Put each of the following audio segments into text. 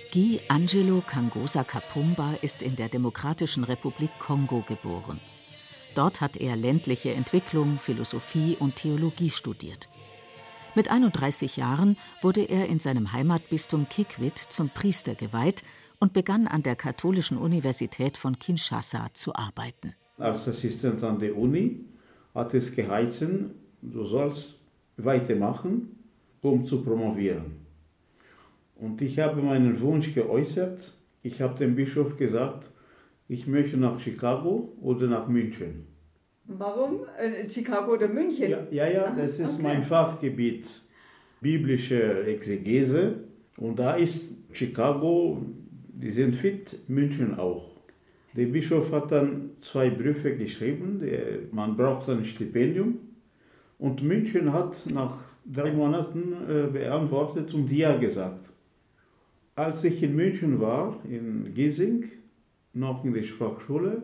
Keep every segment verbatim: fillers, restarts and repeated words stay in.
Guy Angelo Kangosa Kapumba ist in der Demokratischen Republik Kongo geboren. Dort hat er ländliche Entwicklung, Philosophie und Theologie studiert. Mit einunddreißig Jahren wurde er in seinem Heimatbistum Kikwit zum Priester geweiht und begann an der Katholischen Universität von Kinshasa zu arbeiten. Als Assistent an der Uni hat es geheißen, du sollst weitermachen, um zu promovieren. Und ich habe meinen Wunsch geäußert. Ich habe dem Bischof gesagt, ich möchte nach Chicago oder nach München. Warum? Äh, Chicago oder München? Ja, ja, ja, das ist okay. Mein Fachgebiet, biblische Exegese. Und da ist Chicago, die sind fit, München auch. Der Bischof hat dann zwei Briefe geschrieben, der, man braucht ein Stipendium. Und München hat nach drei Monaten äh, beantwortet und ja gesagt. Als ich in München war, in Giesing, noch in der Sprachschule,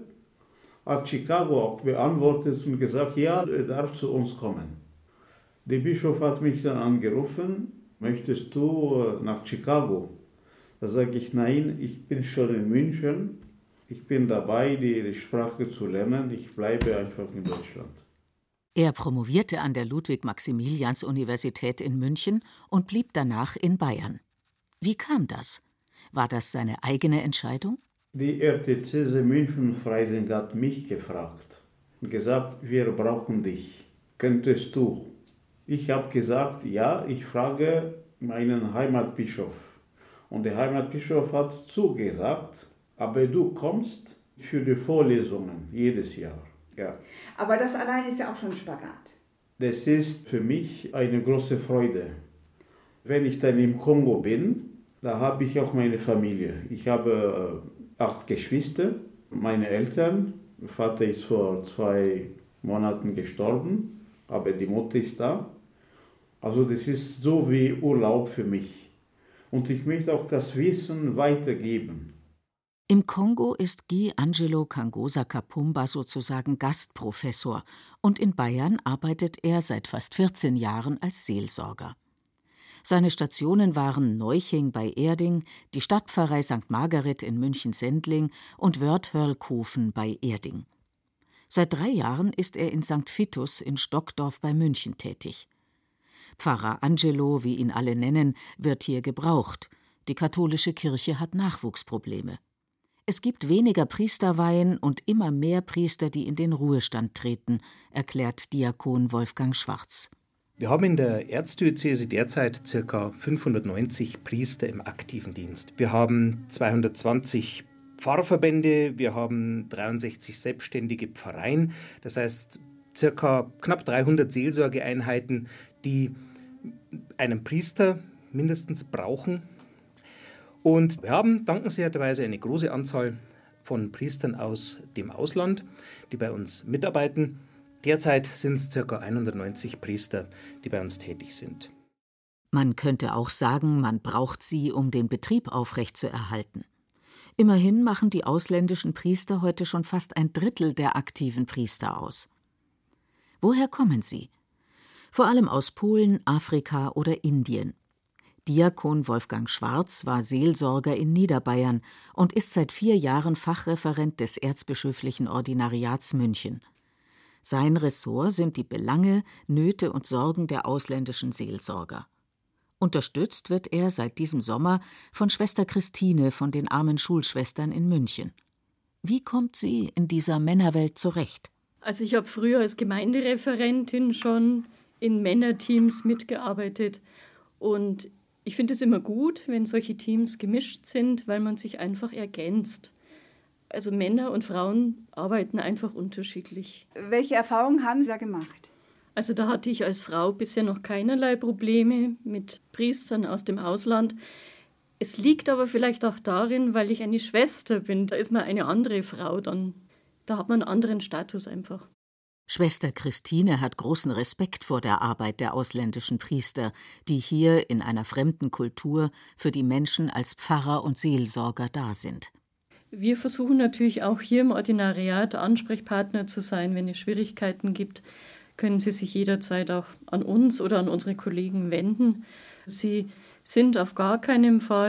hat Chicago auch beantwortet und gesagt, ja, er darf zu uns kommen. Der Bischof hat mich dann angerufen, möchtest du nach Chicago? Da sage ich, nein, ich bin schon in München, ich bin dabei, die Sprache zu lernen, ich bleibe einfach in Deutschland. Er promovierte an der Ludwig-Maximilians-Universität in München und blieb danach in Bayern. Wie kam das? War das seine eigene Entscheidung? Die R T C München-Freising hat mich gefragt und gesagt, wir brauchen dich. Könntest du? Ich habe gesagt, ja, ich frage meinen Heimatbischof. Und der Heimatbischof hat zugesagt, aber du kommst für die Vorlesungen jedes Jahr. Ja. Aber das allein ist ja auch schon Spagat. Das ist für mich eine große Freude. Wenn ich dann im Kongo bin, da habe ich auch meine Familie. Ich habe äh, acht Geschwister, meine Eltern. Mein Vater ist vor zwei Monaten gestorben, aber die Mutter ist da. Also das ist so wie Urlaub für mich. Und ich möchte auch das Wissen weitergeben. Im Kongo ist Guy Angelo Kangosa Kapumba sozusagen Gastprofessor und in Bayern arbeitet er seit fast vierzehn Jahren als Seelsorger. Seine Stationen waren Neuching bei Erding, die Stadtpfarrei Sankt Margaret in München-Sendling und Wörthörlkofen bei Erding. Seit drei Jahren ist er in Sankt Vitus in Stockdorf bei München tätig. Pfarrer Angelo, wie ihn alle nennen, wird hier gebraucht. Die katholische Kirche hat Nachwuchsprobleme. Es gibt weniger Priesterweihen und immer mehr Priester, die in den Ruhestand treten, erklärt Diakon Wolfgang Schwarz. Wir haben in der Erzdiözese derzeit ca. fünfhundertneunzig Priester im aktiven Dienst. Wir haben zweihundertzwanzig Pfarrverbände, wir haben dreiundsechzig selbstständige Pfarreien, das heißt ca. knapp dreihundert Seelsorgeeinheiten, die einen Priester mindestens brauchen. Und wir haben dankenswerterweise eine große Anzahl von Priestern aus dem Ausland, die bei uns mitarbeiten. Derzeit sind es ca. hundertneunzig Priester, die bei uns tätig sind. Man könnte auch sagen, man braucht sie, um den Betrieb aufrechtzuerhalten. Immerhin machen die ausländischen Priester heute schon fast ein Drittel der aktiven Priester aus. Woher kommen sie? Vor allem aus Polen, Afrika oder Indien. Diakon Wolfgang Schwarz war Seelsorger in Niederbayern und ist seit vier Jahren Fachreferent des Erzbischöflichen Ordinariats München. Sein Ressort sind die Belange, Nöte und Sorgen der ausländischen Seelsorger. Unterstützt wird er seit diesem Sommer von Schwester Christine von den Armen Schulschwestern in München. Wie kommt sie in dieser Männerwelt zurecht? Also ich habe früher als Gemeindereferentin schon in Männerteams mitgearbeitet und ich finde es immer gut, wenn solche Teams gemischt sind, weil man sich einfach ergänzt. Also Männer und Frauen arbeiten einfach unterschiedlich. Welche Erfahrungen haben Sie da gemacht? Also da hatte ich als Frau bisher noch keinerlei Probleme mit Priestern aus dem Ausland. Es liegt aber vielleicht auch darin, weil ich eine Schwester bin. Da ist man eine andere Frau dann. Da hat man einen anderen Status einfach. Schwester Christine hat großen Respekt vor der Arbeit der ausländischen Priester, die hier in einer fremden Kultur für die Menschen als Pfarrer und Seelsorger da sind. Wir versuchen natürlich auch hier im Ordinariat Ansprechpartner zu sein. Wenn es Schwierigkeiten gibt, können Sie sich jederzeit auch an uns oder an unsere Kollegen wenden. Sie sind auf gar keinen Fall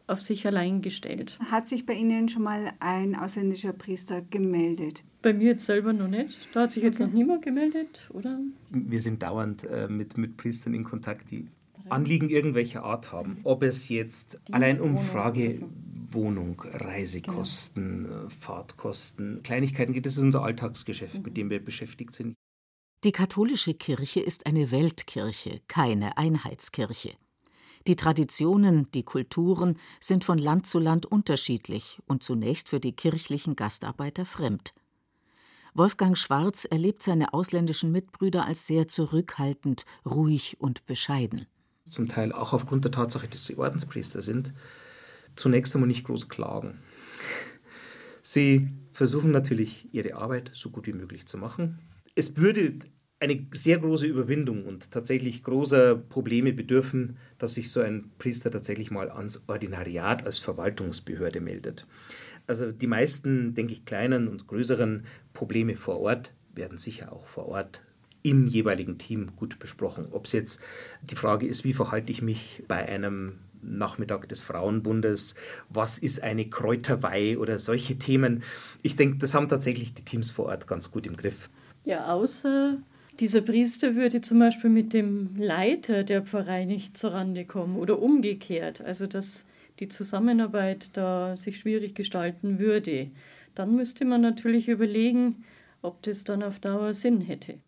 auf sich allein gestellt. Hat sich bei Ihnen schon mal ein ausländischer Priester gemeldet? Bei mir jetzt selber noch nicht. Da hat sich jetzt okay. noch niemand gemeldet, oder? Wir sind dauernd äh, mit, mit Priestern in Kontakt, die Anliegen irgendwelcher Art haben. Ob es jetzt allein um Frage Wohnung, Reisekosten, genau. Fahrtkosten, Kleinigkeiten geht, das ist unser Alltagsgeschäft, mhm. mit dem wir beschäftigt sind. Die katholische Kirche ist eine Weltkirche, keine Einheitskirche. Die Traditionen, die Kulturen sind von Land zu Land unterschiedlich und zunächst für die kirchlichen Gastarbeiter fremd. Wolfgang Schwarz erlebt seine ausländischen Mitbrüder als sehr zurückhaltend, ruhig und bescheiden. Zum Teil auch aufgrund der Tatsache, dass sie Ordenspriester sind, zunächst einmal nicht groß klagen. Sie versuchen natürlich, ihre Arbeit so gut wie möglich zu machen. Es würde eine sehr große Überwindung und tatsächlich großer Probleme bedürfen, dass sich so ein Priester tatsächlich mal ans Ordinariat als Verwaltungsbehörde meldet. Also die meisten, denke ich, kleinen und größeren Probleme vor Ort werden sicher auch vor Ort im jeweiligen Team gut besprochen. Ob es jetzt die Frage ist, wie verhalte ich mich bei einem Nachmittag des Frauenbundes, was ist eine Kräuterweih oder solche Themen. Ich denke, das haben tatsächlich die Teams vor Ort ganz gut im Griff. Ja, außer dieser Priester würde zum Beispiel mit dem Leiter der Pfarrei nicht zurande kommen oder umgekehrt, also dass die Zusammenarbeit da sich schwierig gestalten würde. Dann müsste man natürlich überlegen, ob das dann auf Dauer Sinn hätte.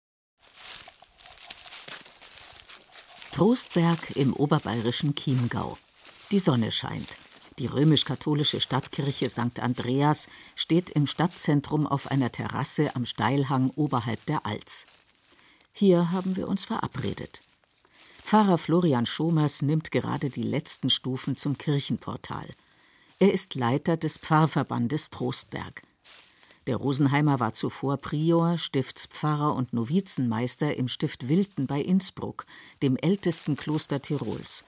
Trostberg im oberbayerischen Chiemgau. Die Sonne scheint. Die römisch-katholische Stadtkirche Sankt Andreas steht im Stadtzentrum auf einer Terrasse am Steilhang oberhalb der Alz. Hier haben wir uns verabredet. Pfarrer Florian Schomers nimmt gerade die letzten Stufen zum Kirchenportal. Er ist Leiter des Pfarrverbandes Trostberg. Der Rosenheimer war zuvor Prior, Stiftspfarrer und Novizenmeister im Stift Wilten bei Innsbruck, dem ältesten Kloster Tirols.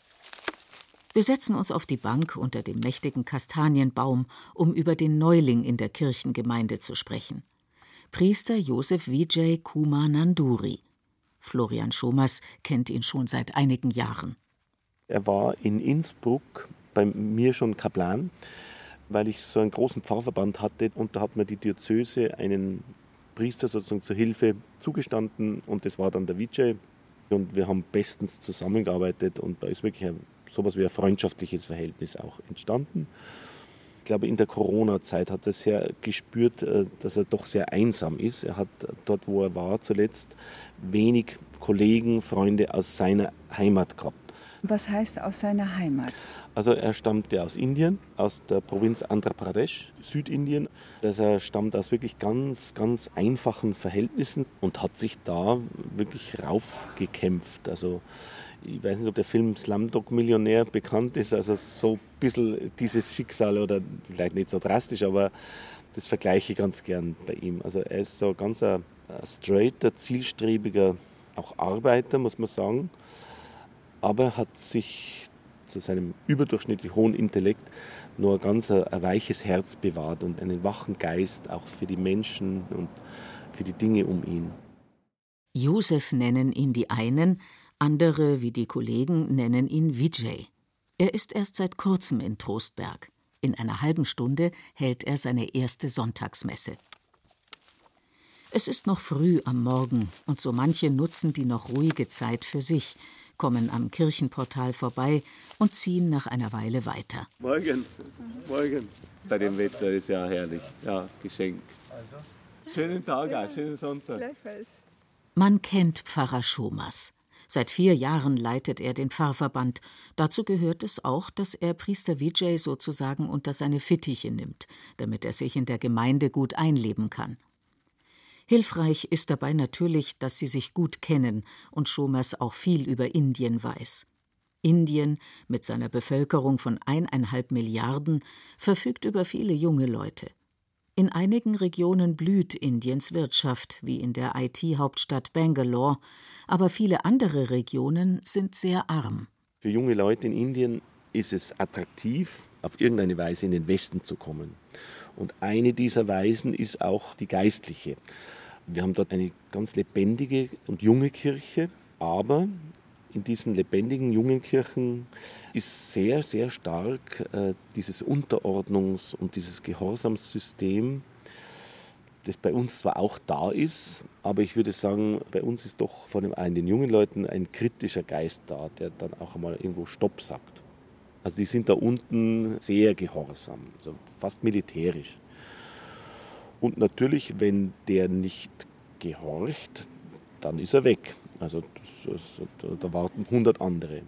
Wir setzen uns auf die Bank unter dem mächtigen Kastanienbaum, um über den Neuling in der Kirchengemeinde zu sprechen. Priester Josef Vijay Kumar Nanduri. Florian Schomers kennt ihn schon seit einigen Jahren. Er war in Innsbruck bei mir schon Kaplan, weil ich so einen großen Pfarrverband hatte und da hat mir die Diözese einen Priester sozusagen zur Hilfe zugestanden und das war dann der Vijay und wir haben bestens zusammengearbeitet und da ist wirklich ein, sowas wie ein freundschaftliches Verhältnis auch entstanden. Ich glaube, in der Corona-Zeit hat er sehr gespürt, dass er doch sehr einsam ist. Er hat dort, wo er war zuletzt, wenig Kollegen, Freunde aus seiner Heimat gehabt. Was heißt aus seiner Heimat? Also er stammte aus Indien, aus der Provinz Andhra Pradesh, Südindien. Also er stammt aus wirklich ganz, ganz einfachen Verhältnissen und hat sich da wirklich raufgekämpft. Also ich weiß nicht, ob der Film Slumdog Millionär bekannt ist, also so ein bisschen dieses Schicksal oder vielleicht nicht so drastisch, aber das vergleiche ich ganz gern bei ihm. Also er ist so ganz ein, ein straighter, zielstrebiger, auch Arbeiter, muss man sagen, aber hat sich zu seinem überdurchschnittlich hohen Intellekt nur ein ganz ein, ein weiches Herz bewahrt und einen wachen Geist auch für die Menschen und für die Dinge um ihn. Josef nennen ihn die einen, andere, wie die Kollegen, nennen ihn Vijay. Er ist erst seit kurzem in Trostberg. In einer halben Stunde hält er seine erste Sonntagsmesse. Es ist noch früh am Morgen und so manche nutzen die noch ruhige Zeit für sich, kommen am Kirchenportal vorbei und ziehen nach einer Weile weiter. Morgen, morgen. Bei dem Wetter ist ja herrlich. Ja, Geschenk. Schönen Tag, auch, schönen Sonntag. Man kennt Pfarrer Schomers. Seit vier Jahren leitet er den Pfarrverband. Dazu gehört es auch, dass er Priester Vijay sozusagen unter seine Fittiche nimmt, damit er sich in der Gemeinde gut einleben kann. Hilfreich ist dabei natürlich, dass sie sich gut kennen und Schomers auch viel über Indien weiß. Indien, mit seiner Bevölkerung von eineinhalb Milliarden, verfügt über viele junge Leute. In einigen Regionen blüht Indiens Wirtschaft, wie in der I T-Hauptstadt Bangalore, aber viele andere Regionen sind sehr arm. Für junge Leute in Indien ist es attraktiv, auf irgendeine Weise in den Westen zu kommen. Und eine dieser Weisen ist auch die geistliche. Wir haben dort eine ganz lebendige und junge Kirche, aber in diesen lebendigen jungen Kirchen ist sehr, sehr stark äh, dieses Unterordnungs- und dieses Gehorsamssystem, das bei uns zwar auch da ist, aber ich würde sagen, bei uns ist doch von dem einen, den jungen Leuten ein kritischer Geist da, der dann auch einmal irgendwo Stopp sagt. Also die sind da unten sehr gehorsam, also fast militärisch. Und natürlich, wenn der nicht gehorcht, dann ist er weg. Also das, das, da warten hundert andere.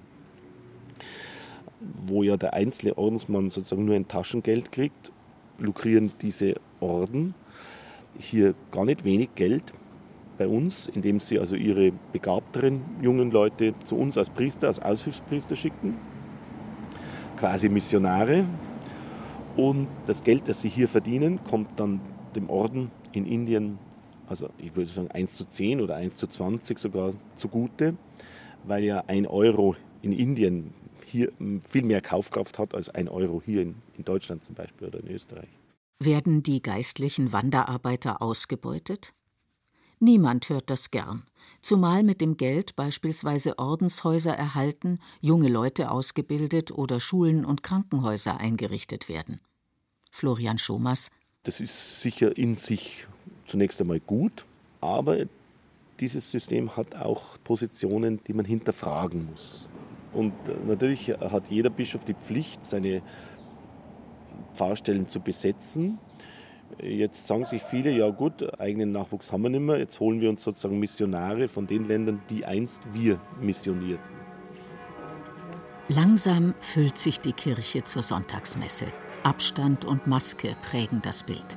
Wo ja der einzelne Ordensmann sozusagen nur ein Taschengeld kriegt, lukrieren diese Orden hier gar nicht wenig Geld bei uns, indem sie also ihre begabteren jungen Leute zu uns als Priester, als Aushilfspriester schicken, quasi Missionare. Und das Geld, das sie hier verdienen, kommt dann dem Orden in Indien, also ich würde sagen eins zu zehn oder eins zu zwanzig sogar zugute, weil ja ein Euro in Indien hier viel mehr Kaufkraft hat als ein Euro hier in, in Deutschland zum Beispiel oder in Österreich. Werden die geistlichen Wanderarbeiter ausgebeutet? Niemand hört das gern, zumal mit dem Geld beispielsweise Ordenshäuser erhalten, junge Leute ausgebildet oder Schulen und Krankenhäuser eingerichtet werden. Florian Schomas: Das ist sicher in sich zunächst einmal gut, aber dieses System hat auch Positionen, die man hinterfragen muss. Und natürlich hat jeder Bischof die Pflicht, seine Pfarrstellen zu besetzen. Jetzt sagen sich viele, ja gut, eigenen Nachwuchs haben wir nicht mehr, jetzt holen wir uns sozusagen Missionare von den Ländern, die einst wir missionierten. Langsam füllt sich die Kirche zur Sonntagsmesse. Abstand und Maske prägen das Bild.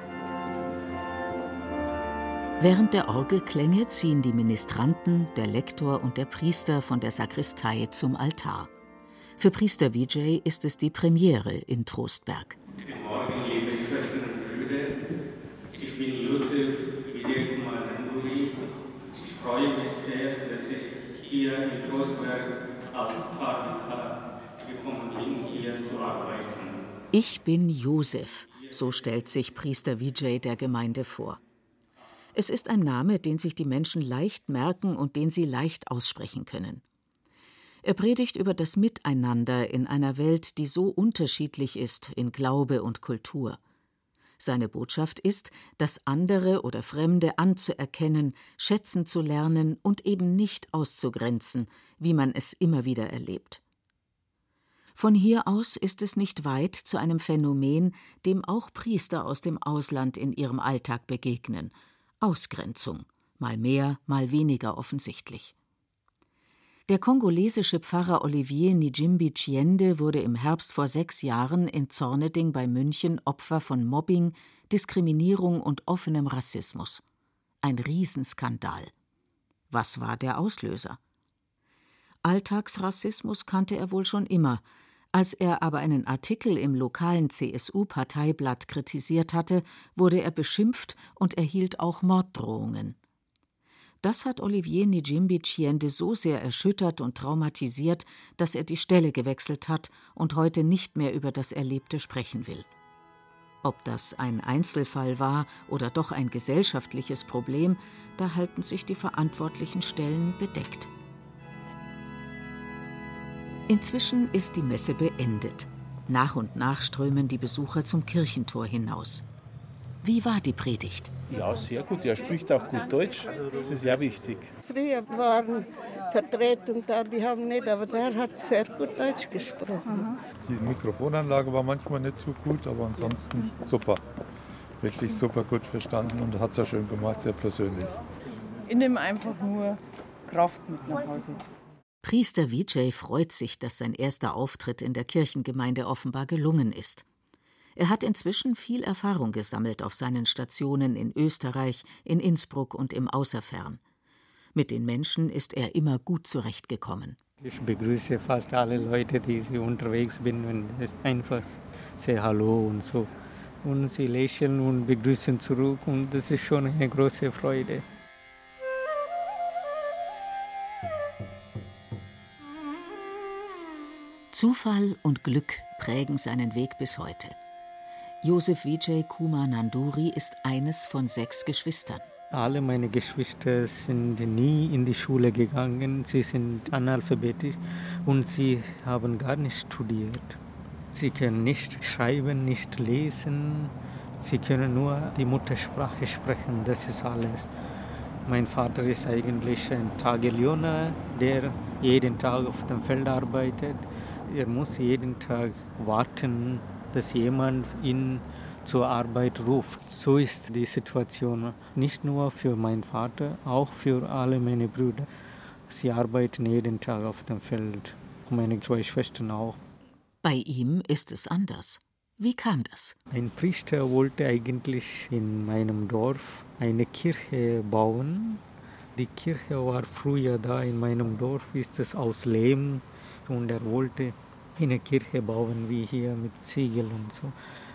Während der Orgelklänge ziehen die Ministranten, der Lektor und der Priester von der Sakristei zum Altar. Für Priester Vijay ist es die Premiere in Trostberg. Guten Morgen, liebe Schwestern und Brüder. Ich bin Josef Vijay Nanduri. Ich freue mich sehr, dass ich hier in Trostberg als Pfarrer gekommen bin, hier zu arbeiten. Ich bin Josef, so stellt sich Priester Vijay der Gemeinde vor. Es ist ein Name, den sich die Menschen leicht merken und den sie leicht aussprechen können. Er predigt über das Miteinander in einer Welt, die so unterschiedlich ist in Glaube und Kultur. Seine Botschaft ist, das andere oder Fremde anzuerkennen, schätzen zu lernen und eben nicht auszugrenzen, wie man es immer wieder erlebt. Von hier aus ist es nicht weit zu einem Phänomen, dem auch Priester aus dem Ausland in ihrem Alltag begegnen: Ausgrenzung, mal mehr, mal weniger offensichtlich. Der kongolesische Pfarrer Olivier Nijimbi Chiende wurde im Herbst vor sechs Jahren in Zorneding bei München Opfer von Mobbing, Diskriminierung und offenem Rassismus. Ein Riesenskandal. Was war der Auslöser? Alltagsrassismus kannte er wohl schon immer. Als er aber einen Artikel im lokalen C S U-Parteiblatt kritisiert hatte, wurde er beschimpft und erhielt auch Morddrohungen. Das hat Olivier Nijimbi Chiende so sehr erschüttert und traumatisiert, dass er die Stelle gewechselt hat und heute nicht mehr über das Erlebte sprechen will. Ob das ein Einzelfall war oder doch ein gesellschaftliches Problem, da halten sich die verantwortlichen Stellen bedeckt. Inzwischen ist die Messe beendet. Nach und nach strömen die Besucher zum Kirchentor hinaus. Wie war die Predigt? Ja, sehr gut. Er spricht auch gut Deutsch. Das ist ja wichtig. Früher waren Vertretungen da, die haben nicht, aber der hat sehr gut Deutsch gesprochen. Die Mikrofonanlage war manchmal nicht so gut, aber ansonsten super. Wirklich super gut verstanden und hat es ja schön gemacht, sehr persönlich. Ich nehme einfach nur Kraft mit nach Hause. Priester Vijay freut sich, dass sein erster Auftritt in der Kirchengemeinde offenbar gelungen ist. Er hat inzwischen viel Erfahrung gesammelt auf seinen Stationen in Österreich, in Innsbruck und im Außerfern. Mit den Menschen ist er immer gut zurechtgekommen. Ich begrüße fast alle Leute, die ich unterwegs bin, und es einfach sehr Hallo und so. Und sie lächeln und begrüßen zurück und das ist schon eine große Freude. Zufall und Glück prägen seinen Weg bis heute. Josef Vijay Kumar Nanduri ist eines von sechs Geschwistern. Alle meine Geschwister sind nie in die Schule gegangen. Sie sind analphabetisch und sie haben gar nicht studiert. Sie können nicht schreiben, nicht lesen. Sie können nur die Muttersprache sprechen. Das ist alles. Mein Vater ist eigentlich ein Tagelöhner, der jeden Tag auf dem Feld arbeitet. Er muss jeden Tag warten, dass jemand ihn zur Arbeit ruft. So ist die Situation nicht nur für meinen Vater, auch für alle meine Brüder. Sie arbeiten jeden Tag auf dem Feld. Meine zwei Schwestern auch. Bei ihm ist es anders. Wie kam das? Ein Priester wollte eigentlich in meinem Dorf eine Kirche bauen. Die Kirche war früher da, in meinem Dorf ist es aus Lehm und er wollte eine Kirche bauen wie hier mit Ziegeln und so.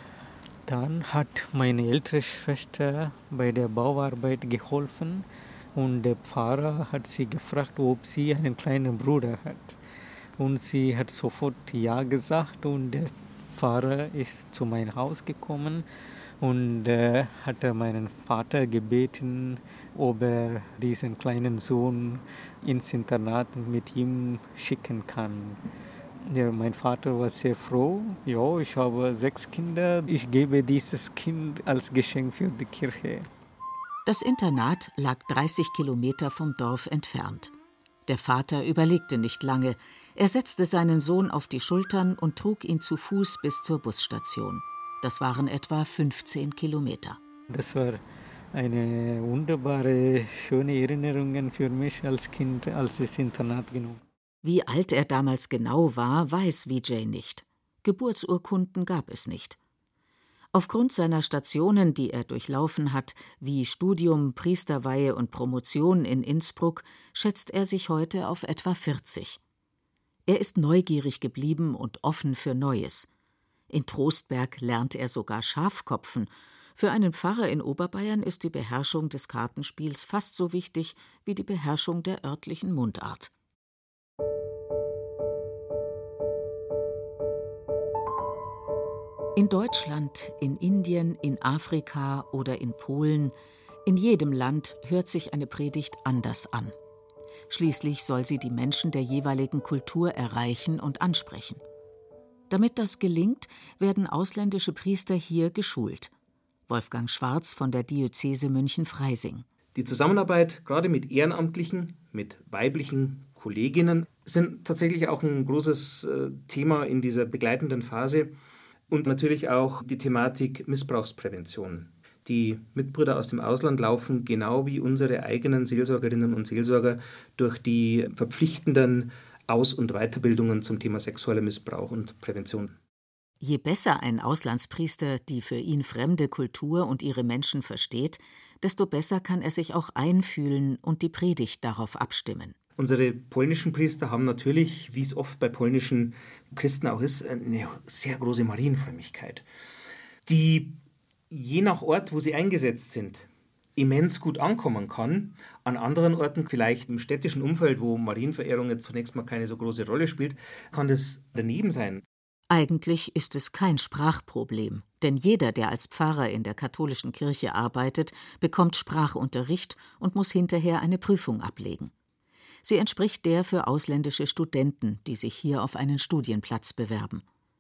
Dann hat meine ältere Schwester bei der Bauarbeit geholfen und der Pfarrer hat sie gefragt, ob sie einen kleinen Bruder hat. Und sie hat sofort ja gesagt und der Pfarrer ist zu meinem Haus gekommen und äh, hat meinen Vater gebeten, ob er diesen kleinen Sohn ins Internat mit ihm schicken kann. Ja, mein Vater war sehr froh. Ja, ich habe sechs Kinder. Ich gebe dieses Kind als Geschenk für die Kirche. Das Internat lag dreißig Kilometer vom Dorf entfernt. Der Vater überlegte nicht lange. Er setzte seinen Sohn auf die Schultern und trug ihn zu Fuß bis zur Busstation. Das waren etwa fünfzehn Kilometer. Das war eine wunderbare, schöne Erinnerung für mich als Kind, als ich ins Internat genommen. Wie alt er damals genau war, weiß Vijay nicht. Geburtsurkunden gab es nicht. Aufgrund seiner Stationen, die er durchlaufen hat, wie Studium, Priesterweihe und Promotion in Innsbruck, schätzt er sich heute auf etwa vierzig. Er ist neugierig geblieben und offen für Neues. In Trostberg lernt er sogar Schafkopfen. Für einen Pfarrer in Oberbayern ist die Beherrschung des Kartenspiels fast so wichtig wie die Beherrschung der örtlichen Mundart. In Deutschland, in Indien, in Afrika oder in Polen, in jedem Land hört sich eine Predigt anders an. Schließlich soll sie die Menschen der jeweiligen Kultur erreichen und ansprechen. Damit das gelingt, werden ausländische Priester hier geschult. Wolfgang Schwarz von der Diözese München-Freising. Die Zusammenarbeit gerade mit Ehrenamtlichen, mit weiblichen Kolleginnen sind tatsächlich auch ein großes äh, Thema in dieser begleitenden Phase. Und natürlich auch die Thematik Missbrauchsprävention. Die Mitbrüder aus dem Ausland laufen genau wie unsere eigenen Seelsorgerinnen und Seelsorger durch die verpflichtenden Aus- und Weiterbildungen zum Thema sexueller Missbrauch und Prävention. Je besser ein Auslandspriester die für ihn fremde Kultur und ihre Menschen versteht, desto besser kann er sich auch einfühlen und die Predigt darauf abstimmen. Unsere polnischen Priester haben natürlich, wie es oft bei polnischen Christen auch ist, eine sehr große Marienfrömmigkeit, die je nach Ort, wo sie eingesetzt sind, immens gut ankommen kann. An anderen Orten, vielleicht im städtischen Umfeld, wo Marienverehrung jetzt zunächst mal keine so große Rolle spielt, kann das daneben sein. Eigentlich ist es kein Sprachproblem, denn jeder, der als Pfarrer in der katholischen Kirche arbeitet, bekommt Sprachunterricht und muss hinterher eine Prüfung ablegen. Sie entspricht der für ausländische Studenten, die sich hier auf einen Studienplatz bewerben.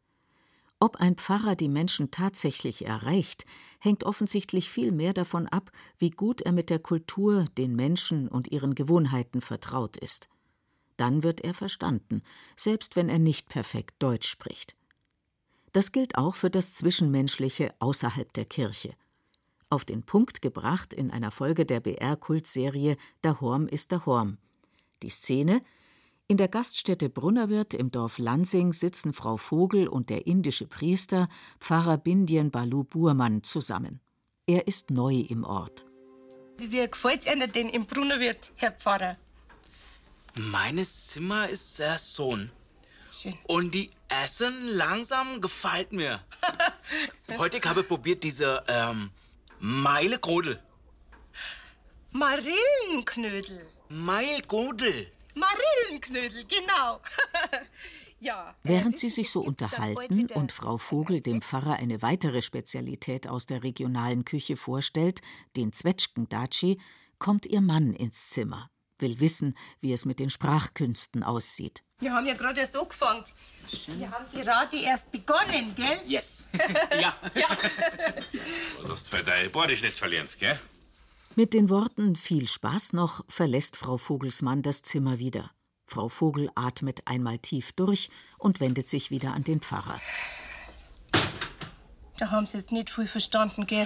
Ob ein Pfarrer die Menschen tatsächlich erreicht, hängt offensichtlich viel mehr davon ab, wie gut er mit der Kultur, den Menschen und ihren Gewohnheiten vertraut ist. Dann wird er verstanden, selbst wenn er nicht perfekt Deutsch spricht. Das gilt auch für das Zwischenmenschliche außerhalb der Kirche. Auf den Punkt gebracht in einer Folge der B R-Kultserie »Dahorm ist Dahorm«. Die Szene: In der Gaststätte Brunnerwirt im Dorf Lansing sitzen Frau Vogel und der indische Priester Pfarrer Bindien Balu Burman zusammen. Er ist neu im Ort. Wie gefällt Ihnen denn im Brunnerwirt, Herr Pfarrer? Meines Zimmer ist sehr Sohn. Schön. Und die Essen langsam gefällt mir. Heute habe ich probiert diese ähm, Meilekrodel. Marillenknödel. Meilkrodel. Marillenknödel, genau. Während sie sich so unterhalten und Frau Vogel dem Pfarrer eine weitere Spezialität aus der regionalen Küche vorstellt, den Zwetschgendatschi, kommt ihr Mann ins Zimmer, will wissen, wie es mit den Sprachkünsten aussieht. Wir haben ja gerade erst angefangen. Wir haben gerade erst begonnen, gell? Yes. Ja. Ja. Du hast für dein Badisch nicht verlieren, gell? Mit den Worten »viel Spaß noch« verlässt Frau Vogels Mann das Zimmer wieder. Frau Vogel atmet einmal tief durch und wendet sich wieder an den Pfarrer. Da haben Sie jetzt nicht viel verstanden, gell?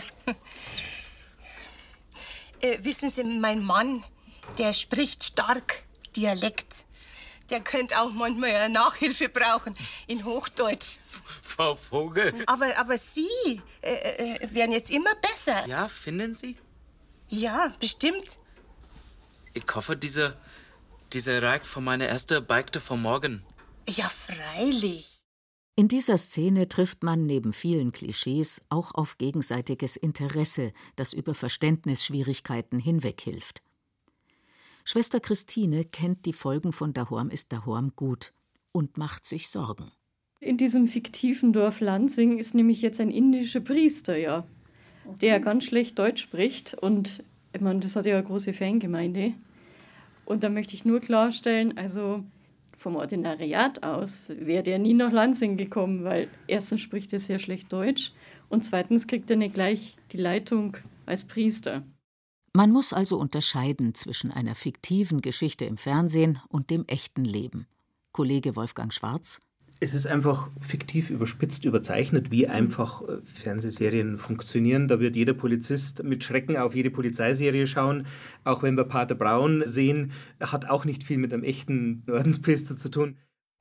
äh, wissen Sie, mein Mann, der spricht stark Dialekt. Der könnte auch manchmal eine Nachhilfe brauchen in Hochdeutsch. Frau Vogel. Aber, aber Sie äh, äh, werden jetzt immer besser. Ja, finden Sie? Ja, bestimmt. Ich hoffe, diese, diese reicht für meine erste Beichte von morgen. Ja, freilich. In dieser Szene trifft man neben vielen Klischees auch auf gegenseitiges Interesse, das über Verständnisschwierigkeiten hinweghilft. Schwester Christine kennt die Folgen von Dahorm ist Dahorm gut und macht sich Sorgen. In diesem fiktiven Dorf Lansing ist nämlich jetzt ein indischer Priester, ja, der ganz schlecht Deutsch spricht. Und ich meine, das hat ja eine große Fangemeinde. Und da möchte ich nur klarstellen, also vom Ordinariat aus wäre der nie nach Lansing gekommen, weil erstens spricht er sehr schlecht Deutsch und zweitens kriegt er nicht gleich die Leitung als Priester. Man muss also unterscheiden zwischen einer fiktiven Geschichte im Fernsehen und dem echten Leben. Kollege Wolfgang Schwarz: Es ist einfach fiktiv überspitzt, überzeichnet, wie einfach Fernsehserien funktionieren. Da wird jeder Polizist mit Schrecken auf jede Polizeiserie schauen. Auch wenn wir Pater Braun sehen, hat auch nicht viel mit einem echten Ordenspriester zu tun.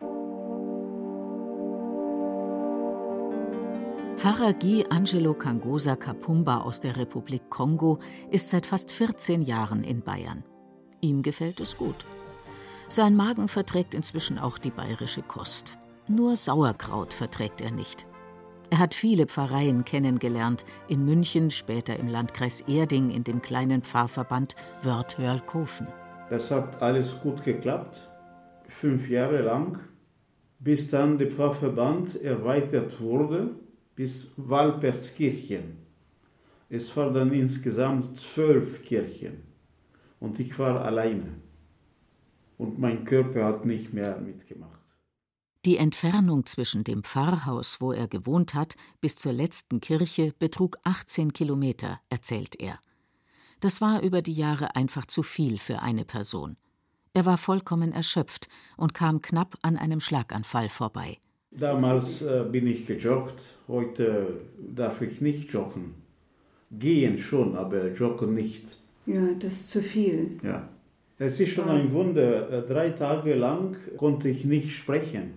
Pfarrer Guy Angelo Kangosa Kapumba aus der Republik Kongo ist seit fast vierzehn Jahren in Bayern. Ihm gefällt es gut. Sein Magen verträgt inzwischen auch die bayerische Kost. Nur Sauerkraut verträgt er nicht. Er hat viele Pfarreien kennengelernt, in München, später im Landkreis Erding, in dem kleinen Pfarrverband Wörth-Hörlkofen. Das hat alles gut geklappt, fünf Jahre lang, bis dann der Pfarrverband erweitert wurde bis Walpertskirchen. Es waren dann insgesamt zwölf Kirchen und ich war alleine. Und mein Körper hat nicht mehr mitgemacht. Die Entfernung zwischen dem Pfarrhaus, wo er gewohnt hat, bis zur letzten Kirche betrug achtzehn Kilometer, erzählt er. Das war über die Jahre einfach zu viel für eine Person. Er war vollkommen erschöpft und kam knapp an einem Schlaganfall vorbei. Damals äh, bin ich gejoggt, heute darf ich nicht joggen. Gehen schon, aber joggen nicht. Ja, das ist zu viel. Ja. Es ist schon ein Wunder, drei Tage lang konnte ich nicht sprechen.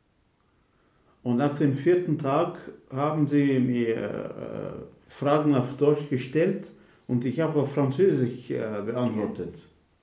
Und nach dem vierten Tag haben sie mir äh, Fragen auf Deutsch gestellt und ich habe auf Französisch äh, beantwortet.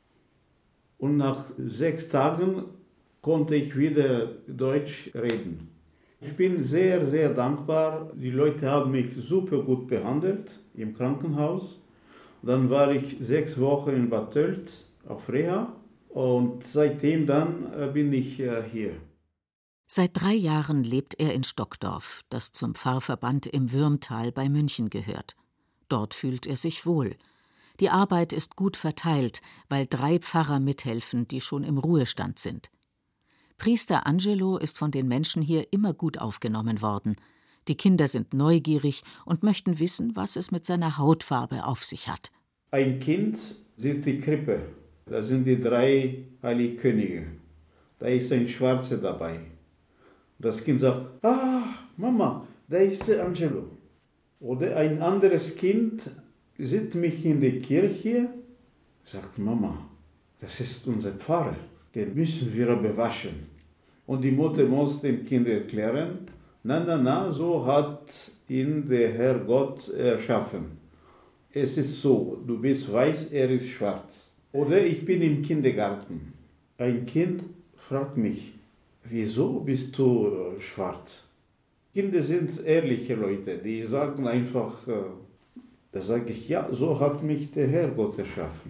Und nach sechs Tagen konnte ich wieder Deutsch reden. Ich bin sehr, sehr dankbar. Die Leute haben mich super gut behandelt im Krankenhaus. Dann war ich sechs Wochen in Bad Tölz auf Reha und seitdem dann äh, bin ich äh, hier. Seit drei Jahren lebt er in Stockdorf, das zum Pfarrverband im Würmtal bei München gehört. Dort fühlt er sich wohl. Die Arbeit ist gut verteilt, weil drei Pfarrer mithelfen, die schon im Ruhestand sind. Priester Angelo ist von den Menschen hier immer gut aufgenommen worden. Die Kinder sind neugierig und möchten wissen, was es mit seiner Hautfarbe auf sich hat. Ein Kind sieht die Krippe. Da sind die drei Heiligkönige. Da ist ein Schwarzer dabei. Das Kind sagt, ah, Mama, da ist der Angelo. Oder ein anderes Kind sieht mich in der Kirche, sagt, Mama, das ist unser Pfarrer. Den müssen wir bewaschen. Und die Mutter muss dem Kind erklären, na, na, na, so hat ihn der Herr Gott erschaffen. Es ist so, du bist weiß, er ist schwarz. Oder ich bin im Kindergarten. Ein Kind fragt mich, wieso bist du schwarz? Kinder sind ehrliche Leute, die sagen einfach, da sage ich, ja, so hat mich der Herr Gott erschaffen.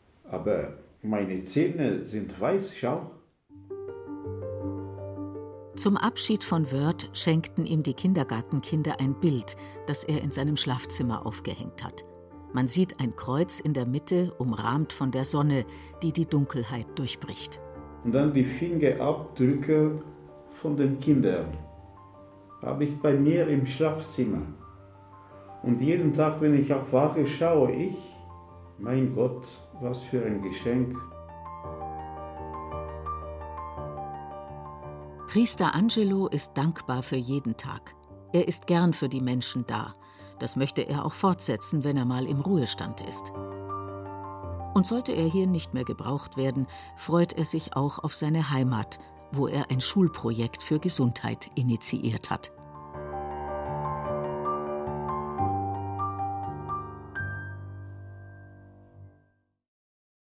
Aber meine Zähne sind weiß, schau. Zum Abschied von Wörth schenkten ihm die Kindergartenkinder ein Bild, das er in seinem Schlafzimmer aufgehängt hat. Man sieht ein Kreuz in der Mitte, umrahmt von der Sonne, die die Dunkelheit durchbricht. Und dann die Fingerabdrücke von den Kindern habe ich bei mir im Schlafzimmer. Und jeden Tag, wenn ich aufwache, schaue ich, mein Gott, was für ein Geschenk. Priester Angelo ist dankbar für jeden Tag. Er ist gern für die Menschen da. Das möchte er auch fortsetzen, wenn er mal im Ruhestand ist. Und sollte er hier nicht mehr gebraucht werden, freut er sich auch auf seine Heimat, wo er ein Schulprojekt für Gesundheit initiiert hat.